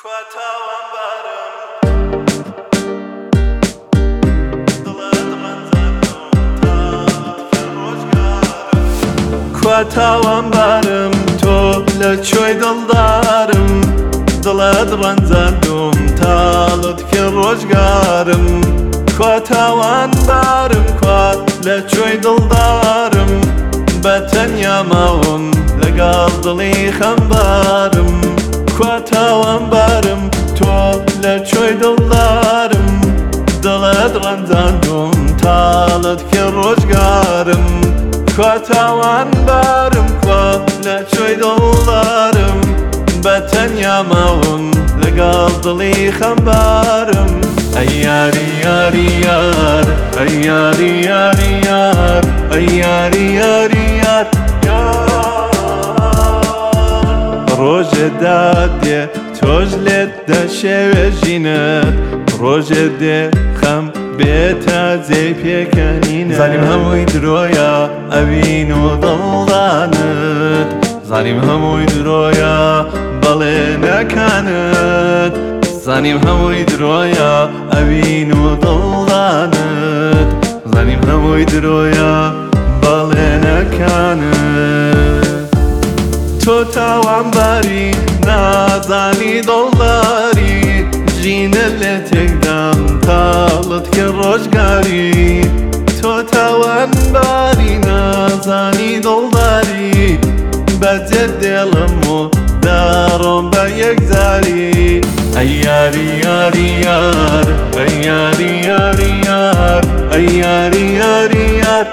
تاوان بارم تۆ لە کوێی دڵدارم دڵت ڕەنجاندوم تاڵت کرد ڕۆژگارم کوا تاوان بارم کوا لە کوێی دڵدارم بە تەنیا ماوم لەگەڵ دڵی خەمبارم کوا تاوان بارم تۆ لە کوێی دڵدارم دڵت ڕەنجاندوم تاڵت کرد ڕۆژگارم کوا تاوان بارم کوا لە کوێی دڵدارم بە تەنیا ماوم لەگەڵ دڵی خەمبارم ئەی یاری یاری یار ئەی یاری یاری یار ئەی یاری یاری یار ڕۆژێ دادێ تۆش لێت دەشێوێژینت ڕۆژێ دێ خەم بێتە جێی پێکەنینە زانیم هەمووی درۆیە ئەوین و دڵدانت زانیم هەمووی درۆیە بەڵێنەکانت زانیم هەمووی درۆیە ئەوین و دڵدانت زانیم هەمووی درۆیە بەڵێنەکانت تۆ تاوانباری نازانی دڵداری ژینە لێ تێکدام تاڵت کرد ڕۆژگاری تۆ تاوانباری نازانی دڵداری بەجێت دێڵم و داڕۆم بە یەکجاری ئەی یاری یاری یار ئەی یاری یاری یار ئەی یاری یاری یار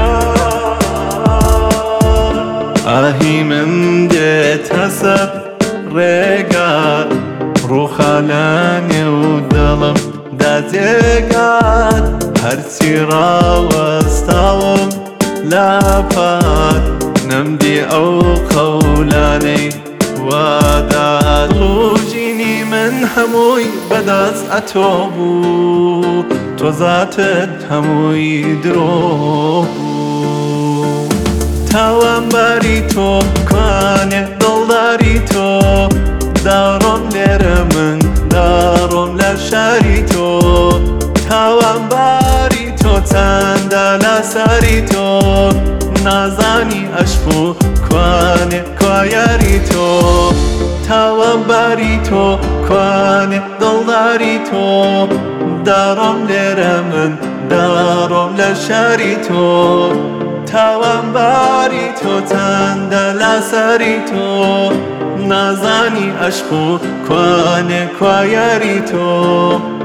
ئاهی من دێتە سەر ڕێگات ڕووخانانێ و دڵم داجێگات هەرچی ڕاوەستاوم لاپات نەمدی ئەو قەولانەی وادات ڕوژینی من هەمووی بەدەست ئەتۆ بوو تۆ زاتت هەمووی درۆ بوو تاوانباری تۆ کوانێ دڵداری تۆ داڕۆم لێرە من داڕۆم لە شاری تۆ تاوانباری تۆ چەندە لەسەری تۆ نازانی عەشق و کوانێ کوا یاری تۆ تاوانباری تۆ کوانێ دڵداری تۆ داڕۆم لێرە من داڕۆم لە شاری تۆ تاوانباری تۆ چەندە لەسەری تۆ نازانی عەشق و کوانێ کوا یاری تۆ